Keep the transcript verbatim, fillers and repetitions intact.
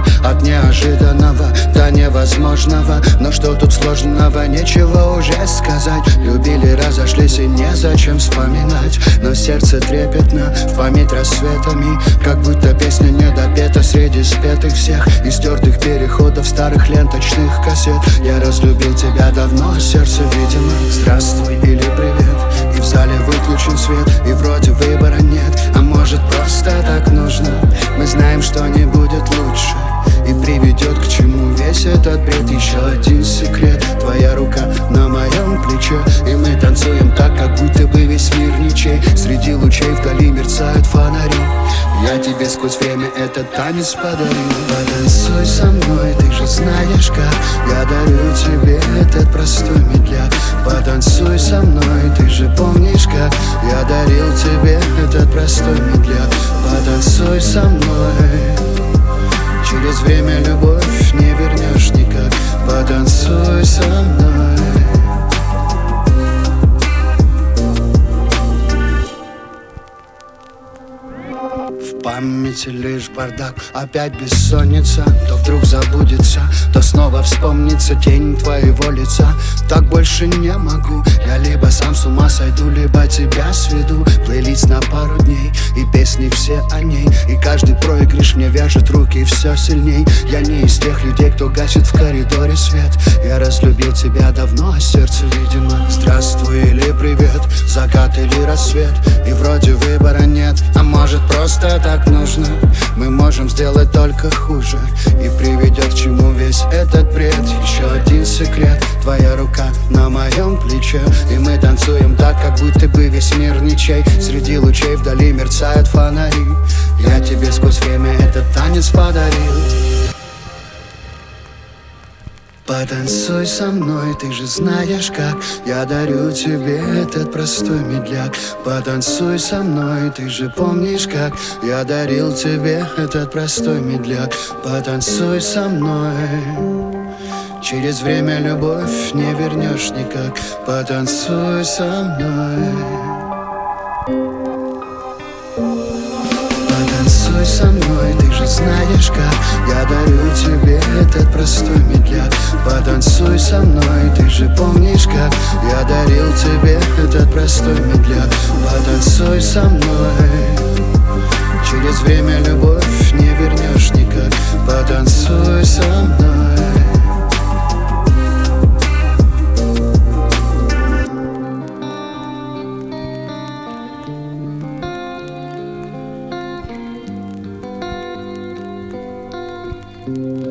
от неожиданного до невозможного. Но что тут сложного, нечего уже сказать. Любили, разошлись и незачем вспоминать. Но сердце трепетно в память рассветами, как будто песня недопета среди спетых всех и стертых переходов старых ленточных кассет. Я разлюбил тебя давно, сердце видимо. Здравствуй или привет, и в зале выключен свет, и вроде выбора нет. А может просто так нужно? Мы знаем, что не будет лучше и приведет к чему весь этот бред. Еще один секрет, твоя рука на моем плече, и мы танцуем так, как будто бы весь мир ничей. Среди лучей вдали мерцают фонари. Я тебе сквозь время этот танец подарю. Потанцуй со мной, ты же знаешь как. Я дарю тебе этот простой медляк. Потанцуй со мной, ты же помнишь как. Я дарил тебе этот простой медляк. Потанцуй со мной. Через время любовь не вернешь никак. Потанцуй со мной. В памяти лишь бардак, опять бессонница. То вдруг забудется, то снова вспомнится тень твоего лица. Так больше не могу, я либо сам с ума сойду, либо тебя сведу. Плейлист на пару дней, и песни все о ней. И каждый проигрыш мне вяжет руки все сильней. Я не из тех людей, кто гасит в коридоре свет. Я разлюбил тебя давно, а сердце видимо. Здравствуй или привет, закат или рассвет, и вроде выбора нет. А может просто так нужно? Мы можем сделать только хуже, и приведет к чему весь этот бред. Еще один секрет, твоя рука на моем плече, и мы танцуем так, как будто бы весь мир ничей. Среди лучей вдали мерцают фонари. Я тебе сквозь время этот танец подарил. Потанцуй со мной, ты же знаешь как. Я дарю тебе этот простой медляк. Потанцуй со мной, ты же помнишь как. Я дарил тебе этот простой медляк. Потанцуй со мной. Через время любовь не вернешь никак. Потанцуй со мной. Потанцуй со мной, ты же знаешь как. Я дарю тебе этот простой медляк. Потанцуй со мной, ты же помнишь как. Я дарил тебе этот простой медляк. Потанцуй со мной. Через время любовь не вернешь никак. Потанцуй со мной. Thank you.